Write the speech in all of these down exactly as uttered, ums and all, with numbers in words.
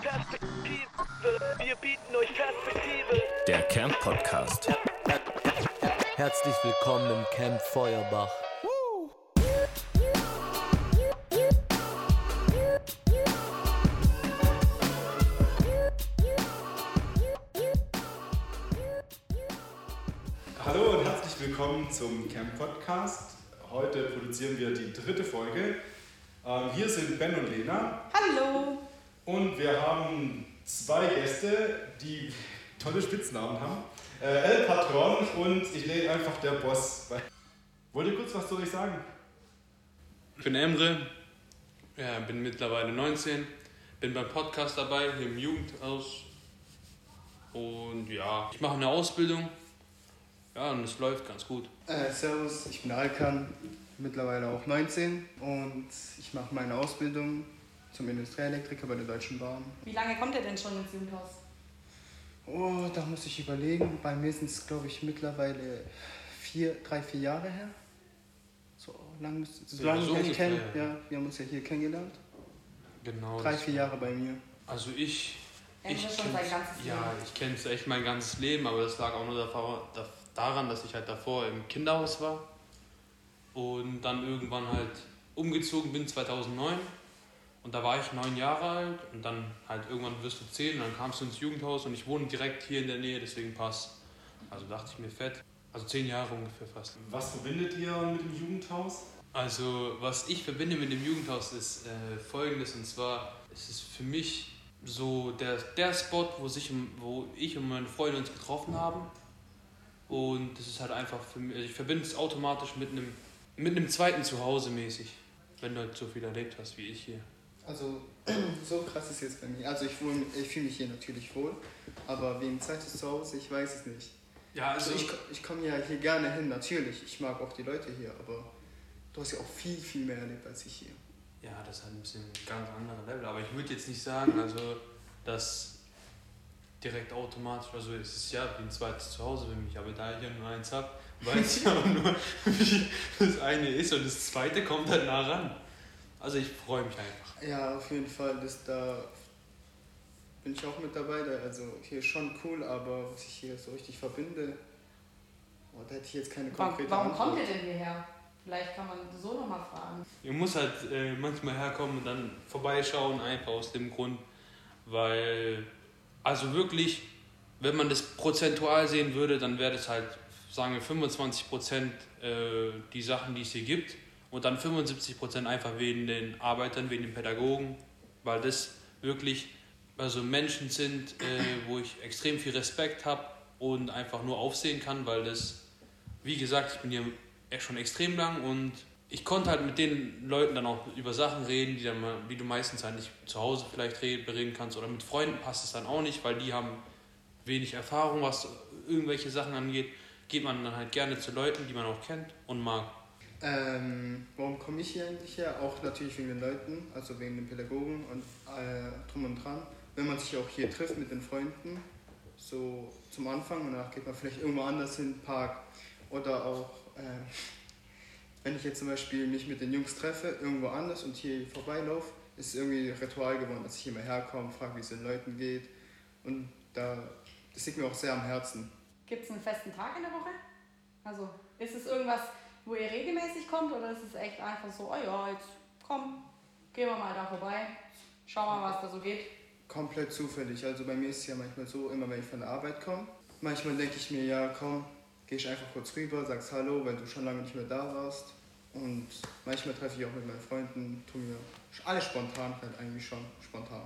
Perspektive, wir bieten euch Perspektive. Der Camp Podcast. Herzlich willkommen im Camp Feuerbach. Hallo und herzlich willkommen zum Camp Podcast. Heute produzieren wir die dritte Folge. Ähm, hier sind Ben und Lena. Hallo! Und wir haben zwei Gäste, die tolle Spitznamen haben. Äh, El Patron und ich nenne einfach der Boss. Wollt ihr kurz was zu euch sagen? Ich bin Emre, ja, bin mittlerweile neunzehn, bin beim Podcast dabei, hier im Jugendhaus. Und ja, ich mache eine Ausbildung. Ja, und es läuft ganz gut. Äh, servus, ich bin Alkan, mittlerweile auch neunzehn und ich mache meine Ausbildung zum Industrieelektriker bei der Deutschen Bahn. Wie lange kommt ihr denn schon ins Jugendhaus? Oh, da muss ich überlegen. Bei mir sind es, glaube ich, mittlerweile vier, drei, vier Jahre her. So lange müsste so Ja, lange so ich ungefähr, kennen. ja. Ja, wir haben uns ja hier kennengelernt. Genau. Drei, das- vier Jahre bei mir. Also ich... Emre ich schon sein kenn's- ganzes Ja, Leben. ich kenne es echt mein ganzes Leben, aber das lag auch nur davor, da, daran, dass ich halt davor im Kinderhaus war. Und dann irgendwann halt umgezogen bin, zweitausendneun. Und da war ich neun Jahre alt und dann halt irgendwann wirst du zehn und dann kamst du ins Jugendhaus und ich wohne direkt hier in der Nähe, deswegen passt. Also dachte ich mir fett. Also zehn Jahre ungefähr fast. Was verbindet ihr mit dem Jugendhaus? Also was ich verbinde mit dem Jugendhaus ist äh, Folgendes, und zwar ist es für mich so der, der Spot, wo, sich, wo ich und meine Freunde uns getroffen haben. Und das ist halt einfach für mich, also ich verbinde es automatisch mit einem, mit einem zweiten Zuhause mäßig, wenn du halt so viel erlebt hast wie ich hier. Also, so krass ist jetzt bei mir. Also, ich, wohl- ich fühle mich hier natürlich wohl, aber wegen zweites Zuhause, ich weiß es nicht. Ja, Also, ich, ich komme ja hier gerne hin, natürlich. Ich mag auch die Leute hier, aber du hast ja auch viel, viel mehr erlebt als ich hier. Ja, das ist halt ein bisschen ein ganz anderer Level. Aber ich würde jetzt nicht sagen, also, dass direkt automatisch, also es ist ja wie ein zweites Zuhause für mich, aber da ich ja nur eins habe, weiß ich auch nur, wie das eine ist und das zweite kommt halt nah ran. Also ich freue mich einfach. Ja, auf jeden Fall, das, da bin ich auch mit dabei. Da, also hier ist schon cool, aber was ich hier so richtig verbinde, oh, da hätte ich jetzt keine Warum, konkrete warum Antwort. kommt ihr denn hierher? Vielleicht kann man so nochmal fragen. Man muss halt äh, manchmal herkommen und dann vorbeischauen, einfach aus dem Grund, weil, also wirklich, wenn man das prozentual sehen würde, dann wäre das halt, sagen wir, fünfundzwanzig Prozent äh, die Sachen, die es hier gibt und dann fünfundsiebzig Prozent einfach wegen den Arbeitern, wegen den Pädagogen, weil das wirklich also Menschen sind, äh, wo ich extrem viel Respekt habe und einfach nur aufsehen kann, weil das, wie gesagt, ich bin hier echt schon extrem lang und ich konnte halt mit den Leuten dann auch über Sachen reden, die, dann mal, die du meistens halt nicht zu Hause vielleicht reden kannst, oder mit Freunden passt es dann auch nicht, weil die haben wenig Erfahrung, was irgendwelche Sachen angeht. Geht man dann halt gerne zu Leuten, die man auch kennt und mag. Ähm, warum komme ich hier eigentlich her? Auch natürlich wegen den Leuten, also wegen den Pädagogen und äh, drum und dran. Wenn man sich auch hier trifft mit den Freunden, so zum Anfang, und danach geht man vielleicht irgendwo anders hin, Park, oder auch, äh, wenn ich jetzt zum Beispiel mich mit den Jungs treffe, irgendwo anders und hier vorbeilaufe, ist es irgendwie ein Ritual geworden, dass ich hier mal herkomme, frage, wie es den Leuten geht, und da, das liegt mir auch sehr am Herzen. Gibt es einen festen Tag in der Woche? Also ist es irgendwas, wo ihr regelmäßig kommt, oder ist es echt einfach so, oh ja, jetzt komm, gehen wir mal da vorbei, schauen wir mal, was da so geht? Komplett zufällig. Also bei mir ist es ja manchmal so, immer wenn ich von der Arbeit komme, manchmal denke ich mir, ja komm, geh ich einfach kurz rüber, sagst Hallo, weil du schon lange nicht mehr da warst. Und manchmal treffe ich auch mit meinen Freunden, tun mir alles spontan, halt eigentlich schon spontan.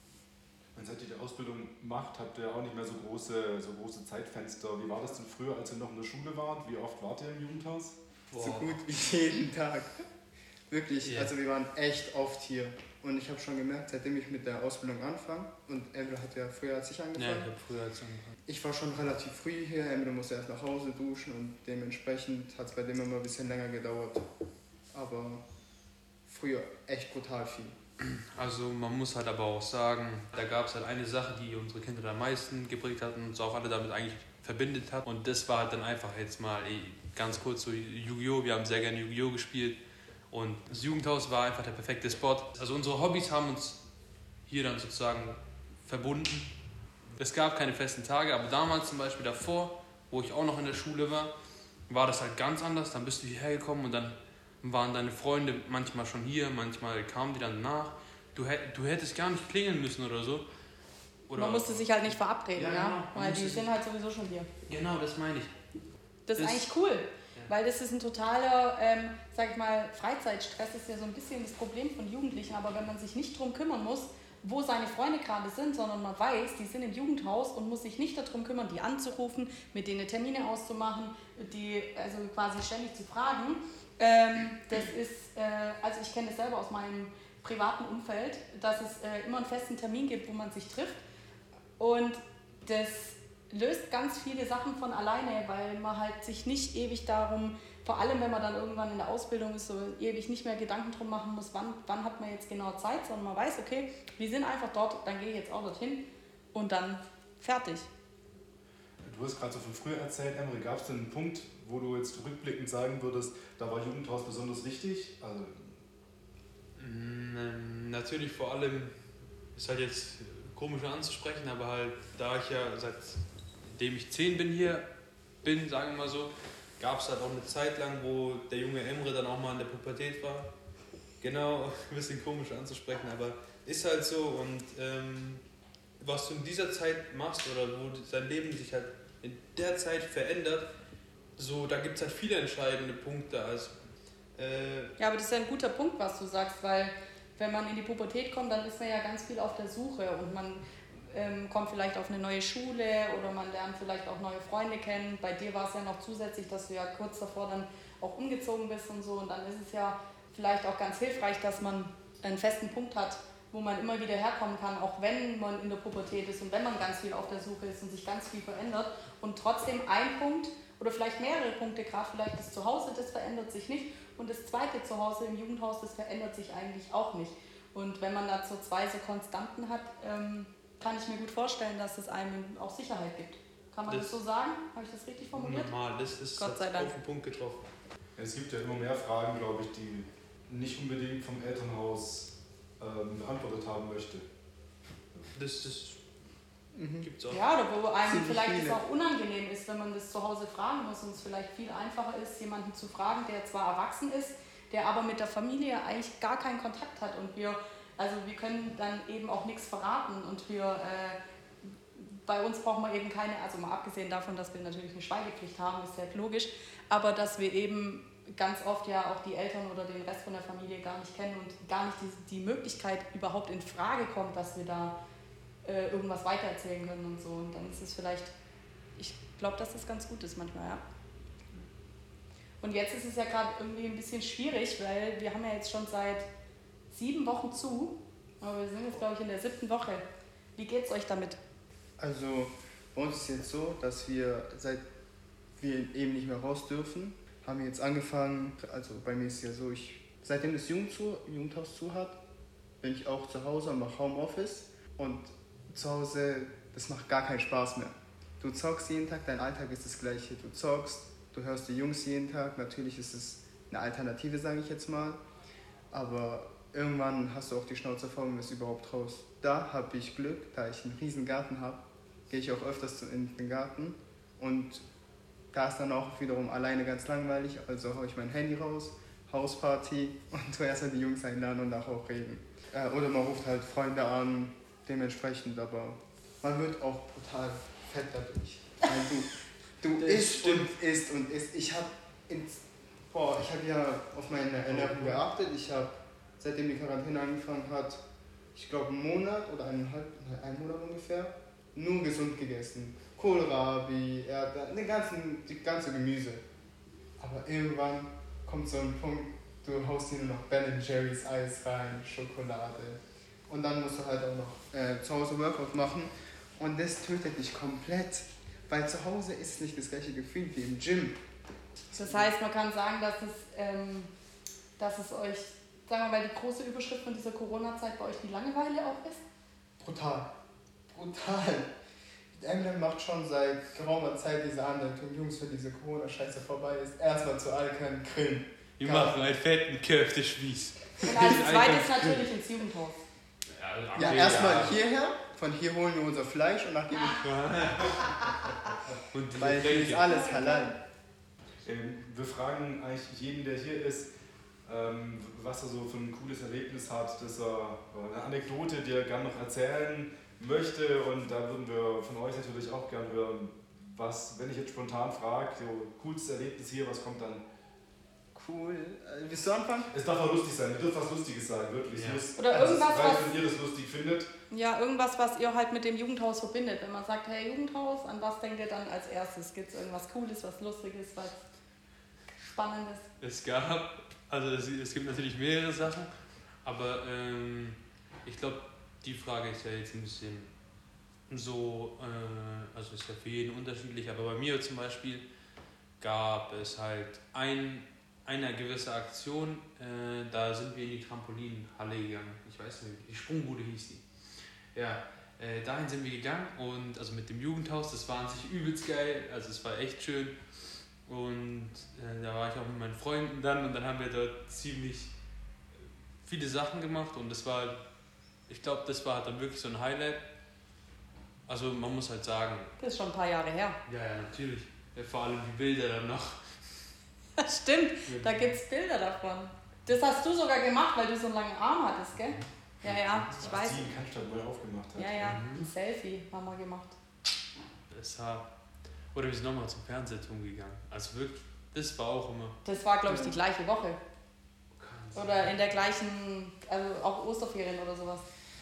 Und seit ihr die Ausbildung macht, habt ihr auch nicht mehr so große, so große Zeitfenster. Wie war das denn früher, als ihr noch in der Schule wart? Wie oft wart ihr im Jugendhaus? So gut wie jeden Tag. Wirklich, Ja. also wir waren echt oft hier. Und ich habe schon gemerkt, seitdem ich mit der Ausbildung anfange, und Emre hat ja früher als ich Ja, ich angefangen, habe früher als angefangen. ich war schon relativ früh hier, Emre musste erst nach Hause duschen und dementsprechend hat es bei dem immer ein bisschen länger gedauert. Aber früher echt brutal viel. Also man muss halt aber auch sagen, da gab es halt eine Sache, die unsere Kinder am meisten geprägt hat und uns auch alle damit eigentlich verbindet hat. Und das war halt dann einfach jetzt mal ey, ganz kurz so Yu-Gi-Oh! Wir haben sehr gerne Yu-Gi-Oh! Gespielt. Und das Jugendhaus war einfach der perfekte Spot. Also unsere Hobbys haben uns hier dann sozusagen verbunden. Es gab keine festen Tage, aber damals zum Beispiel davor, wo ich auch noch in der Schule war, war das halt ganz anders. Dann bist du hierher gekommen und dann waren deine Freunde manchmal schon hier, manchmal kamen die dann nach. Du, du hättest gar nicht klingeln müssen oder so. Oder man musste sich halt nicht verabreden, ja, ja, ja? Genau. Weil die sind halt sowieso schon hier. Genau, das meine ich. Das, das ist eigentlich cool, ja. Weil das ist ein totaler, ähm, sag ich mal, Freizeitstress ist ja so ein bisschen das Problem von Jugendlichen, aber wenn man sich nicht drum kümmern muss, wo seine Freunde gerade sind, sondern man weiß, die sind im Jugendhaus und muss sich nicht darum kümmern, die anzurufen, mit denen Termine auszumachen, die also quasi ständig zu fragen. Ähm, das ist, äh, also ich kenne das selber aus meinem privaten Umfeld, dass es äh, immer einen festen Termin gibt, wo man sich trifft. Und das löst ganz viele Sachen von alleine, weil man halt sich nicht ewig darum, vor allem wenn man dann irgendwann in der Ausbildung ist, so ewig nicht mehr Gedanken drum machen muss, wann, wann hat man jetzt genau Zeit, sondern man weiß, okay, wir sind einfach dort, dann gehe ich jetzt auch dorthin und dann fertig. Du hast gerade so von früher erzählt, Emre, gab es denn einen Punkt, wo du jetzt rückblickend sagen würdest, da war Jugendhaus besonders wichtig? Also ähm, natürlich vor allem, ist halt jetzt komisch anzusprechen, aber halt, da ich ja seitdem ich zehn bin hier bin, sagen wir mal so, gab es halt auch eine Zeit lang, wo der junge Emre dann auch mal in der Pubertät war. Genau, ein bisschen komisch anzusprechen, aber ist halt so. Und ähm, was du in dieser Zeit machst oder wo dein Leben sich halt in der Zeit verändert, so, da gibt es halt viele entscheidende Punkte. Also, äh ja, aber das ist ja ein guter Punkt, was du sagst, weil wenn man in die Pubertät kommt, dann ist man ja ganz viel auf der Suche und man ähm, kommt vielleicht auf eine neue Schule oder man lernt vielleicht auch neue Freunde kennen. Bei dir war es ja noch zusätzlich, dass du ja kurz davor dann auch umgezogen bist und so und dann ist es ja vielleicht auch ganz hilfreich, dass man einen festen Punkt hat, wo man immer wieder herkommen kann, auch wenn man in der Pubertät ist und wenn man ganz viel auf der Suche ist und sich ganz viel verändert und trotzdem ein Punkt oder vielleicht mehrere Punkte, gerade vielleicht das Zuhause, das verändert sich nicht und das zweite Zuhause im Jugendhaus, das verändert sich eigentlich auch nicht. Und wenn man dazu zwei so Konstanten hat, ähm, kann ich mir gut vorstellen, dass es einem auch Sicherheit gibt. Kann man das, das so sagen? Habe ich das richtig formuliert? Normal, das ist Gott sei Dank auf den Punkt getroffen. Es gibt ja immer mehr Fragen, glaube ich, die nicht unbedingt vom Elternhaus ähm, beantwortet haben möchte. Das, das Mhm. gibt's auch. Ja, oder wo einem Ziemlich vielleicht viele. es auch unangenehm ist, wenn man das zu Hause fragen muss und es vielleicht viel einfacher ist, jemanden zu fragen, der zwar erwachsen ist, der aber mit der Familie eigentlich gar keinen Kontakt hat und wir, also wir können dann eben auch nichts verraten und wir, äh, bei uns brauchen wir eben keine, also mal abgesehen davon, dass wir natürlich eine Schweigepflicht haben, ist sehr logisch, aber dass wir eben ganz oft ja auch die Eltern oder den Rest von der Familie gar nicht kennen und gar nicht die, die Möglichkeit überhaupt in Frage kommt, dass wir da äh, irgendwas weitererzählen können und so. Und dann ist es vielleicht, ich glaube, dass das ganz gut ist manchmal, ja. Und jetzt ist es ja gerade irgendwie ein bisschen schwierig, weil wir haben ja jetzt schon seit sieben Wochen zu, aber wir sind jetzt, glaube ich, in der siebten Woche. Wie geht's euch damit? Also bei uns ist es jetzt so, dass wir, seit wir eben nicht mehr raus dürfen, haben wir jetzt angefangen, also bei mir ist es ja so, ich, seitdem das Jugend zu, Jugendhaus zu hat, bin ich auch zu Hause und mache Homeoffice und zu Hause, das macht gar keinen Spaß mehr. Du zockst jeden Tag, dein Alltag ist das gleiche, du zockst, du hörst die Jungs jeden Tag, natürlich ist es eine Alternative, sage ich jetzt mal, aber irgendwann hast du auch die Schnauze voll und bist überhaupt raus. Da habe ich Glück, da ich einen riesen Garten habe, gehe ich auch öfters in den Garten und da ist dann auch wiederum alleine ganz langweilig, also haue ich mein Handy raus, Hausparty und tu erstmal die Jungs einladen und nachher auch reden. Äh, oder man ruft halt Freunde an, dementsprechend, aber man wird auch brutal fett dadurch. Weil du, du isst und isst und isst. Ich habe boah, ich habe ja auf meine Ernährung geachtet. Ich habe, seitdem die Quarantäne angefangen hat, ich glaube einen Monat oder eineinhalb, einen Monat ungefähr, nur gesund gegessen. Kohlrabi, Erdbeeren, den ganzen, die ganze Gemüse. Aber irgendwann kommt so ein Punkt, du haust dir nur noch Ben Jerry's Eis rein, Schokolade. Und dann musst du halt auch noch äh, zu Hause Workout machen. Und das tötet dich komplett. Weil zu Hause ist es nicht das gleiche Gefühl wie im Gym. Das heißt, man kann sagen, dass es, ähm, dass es euch, sagen wir mal, die große Überschrift von dieser Corona-Zeit bei euch die Langeweile auch ist? Brutal. Brutal. Eminem macht schon seit geraumer Zeit diese Anleitung, Jungs, wenn diese Corona-Scheiße vorbei ist, erstmal zu Alkern grillen. Wir machen einen fetten Köftespieß. Und als zweites natürlich ins Jugendhaus. Ja, erstmal hierher, von hier holen wir unser Fleisch und nachdem Und diese weil hier ist Tränke. alles halal. Ähm, wir fragen eigentlich jeden, der hier ist, ähm, was er so für ein cooles Erlebnis hat, dass er oder eine Anekdote, die er gerne noch erzählen möchte. Und da würden wir von euch natürlich auch gerne hören, was, wenn ich jetzt spontan frage, so coolstes Erlebnis hier, was kommt dann? Cool. Äh, willst du anfangen? Es darf auch lustig sein, es dürft was Lustiges sein, wirklich. Ja. Lust, Oder also irgendwas, es reicht, was- wenn ihr das lustig findet. Ja, irgendwas, was ihr halt mit dem Jugendhaus verbindet. Wenn man sagt, hey Jugendhaus, an was denkt ihr dann als erstes? Gibt es irgendwas Cooles, was Lustiges, was Spannendes? Es gab, also es, es gibt natürlich mehrere Sachen, aber ähm, ich glaube, die Frage ist ja jetzt ein bisschen so, äh, also ist ja für jeden unterschiedlich, aber bei mir zum Beispiel gab es halt ein, eine gewisse Aktion, äh, da sind wir in die Trampolinhalle gegangen, ich weiß nicht, die Sprungbude hieß die. Ja, äh, dahin sind wir gegangen und also mit dem Jugendhaus, das war an sich übelst geil, also es war echt schön. Und äh, da war ich auch mit meinen Freunden dann und dann haben wir dort ziemlich viele Sachen gemacht und das war, ich glaube, das war dann wirklich so ein Highlight. Also man muss halt sagen, Das ist schon ein paar Jahre her. ja, ja, natürlich, ja, vor allem die Bilder dann noch. Stimmt, da gibt es Bilder davon. Das hast du sogar gemacht, weil du so einen langen Arm hattest, gell? Ja, ja, ich weiß. Die in Cannstatt wohl aufgemacht hat. Ja, ja, Mhm. ein Selfie haben wir gemacht. Deshalb, oder wir sind nochmal zum Fernsehturm gegangen. Also wirklich, das war auch immer. Das war, glaube ich, die gleiche Woche. Kann sein. Oder in der gleichen, also auch Osterferien oder sowas.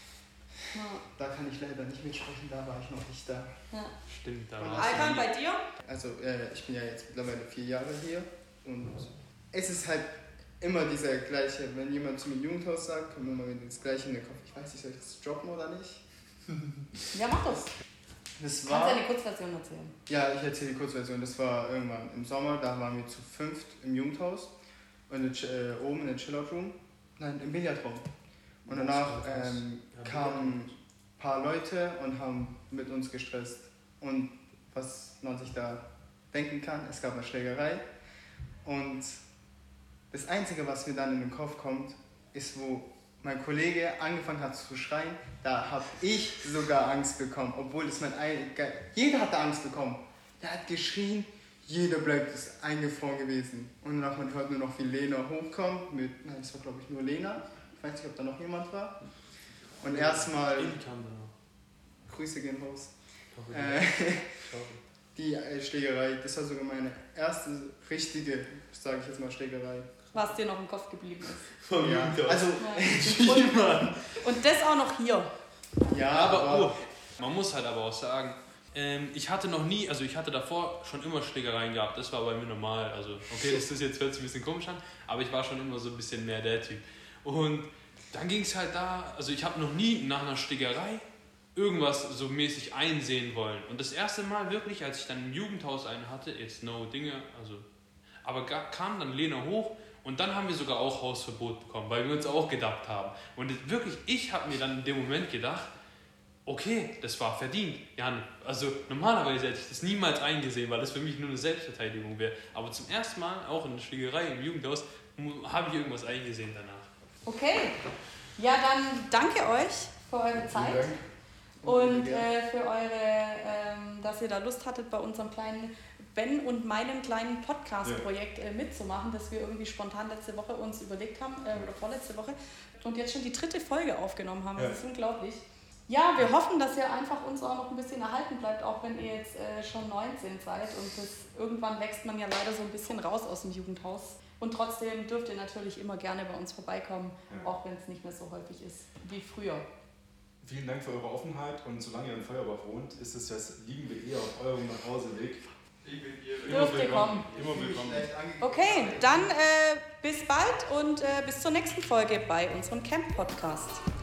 Ja. Da kann ich leider nicht mitsprechen, da war ich noch nicht da. Ja. Stimmt, da Und war Alkan, bei dir? Also äh, ich bin ja jetzt mittlerweile vier Jahre hier und es ist halt immer dieser gleiche, wenn jemand zu mir Jugendhaus sagt, kommt immer wieder das gleiche in den Kopf. Ich weiß nicht, soll ich das droppen oder nicht? Ja, mach das. Das Kannst war, du eine Kurzversion erzählen? ja, ich erzähle die Kurzversion. Das war irgendwann im Sommer, da waren wir zu fünft im Jugendhaus und in, äh, oben in der Chillout-Room, nein, im Billardraum. Und danach ähm, kamen ein paar Leute und haben mit uns gestresst. Und was man sich da denken kann, es gab eine Schlägerei. Und das Einzige, was mir dann in den Kopf kommt, ist, wo mein Kollege angefangen hat zu schreien, da habe ich sogar Angst bekommen, obwohl es mein ein... Jeder hatte Angst bekommen. Der hat geschrien, jeder bleibt eingefroren gewesen. Und danach man hört nur noch, wie Lena hochkommt mit, nein, das war glaube ich nur Lena. Ich weiß nicht, ob da noch jemand war. Und erstmal, In kam da noch. Grüße gehen raus. Ich hoffe, Äh, ich hoffe. die äh, Schlägerei, das war sogar meine erste richtige, sage ich jetzt mal, Schlägerei. Was dir noch im Kopf geblieben ist. Vom Ja, Jugendhaus. also, Ja. Und, und das auch noch hier. ja, aber aber oh, man muss halt aber auch sagen, ähm, ich hatte noch nie, also ich hatte davor schon immer Schlägereien gehabt, das war bei mir normal. Also, okay, das ist jetzt hört sich ein bisschen komisch an, aber ich war schon immer so ein bisschen mehr der Typ. Und dann ging es halt da, also ich habe noch nie nach einer Schlägerei irgendwas so mäßig einsehen wollen. Und das erste Mal wirklich, als ich dann im Jugendhaus einen hatte, jetzt no Dinge, also, aber ga, kam dann Lena hoch und dann haben wir sogar auch Hausverbot bekommen, weil wir uns auch gedacht haben. Und das, wirklich, ich habe mir dann in dem Moment gedacht, okay, das war verdient. Ja, also normalerweise hätte ich das niemals eingesehen, weil das für mich nur eine Selbstverteidigung wäre. Aber zum ersten Mal, auch in der Schlägerei im Jugendhaus, habe ich irgendwas eingesehen danach. Okay. Ja, dann danke euch für eure Zeit und äh, für eure, ähm, dass ihr da Lust hattet, bei unserem kleinen Ben und meinem kleinen Podcast-Projekt äh, mitzumachen, das wir irgendwie spontan letzte Woche uns überlegt haben, äh, oder vorletzte Woche, und jetzt schon die dritte Folge aufgenommen haben. Das Ja. ist unglaublich. Ja, wir hoffen, dass ihr einfach uns auch noch ein bisschen erhalten bleibt, auch wenn ihr jetzt äh, schon neunzehn seid. Und das, irgendwann wächst man ja leider so ein bisschen raus aus dem Jugendhaus. Und trotzdem dürft ihr natürlich immer gerne bei uns vorbeikommen, Ja. auch wenn es nicht mehr so häufig ist wie früher. Vielen Dank für eure Offenheit und solange ihr in Feuerbach wohnt, ist es das lieben wir eh auf eurem Nachhauseweg. Dürft ihr kommen. Immer willkommen. Okay, dann äh, bis bald und äh, bis zur nächsten Folge bei unserem Camp-Podcast.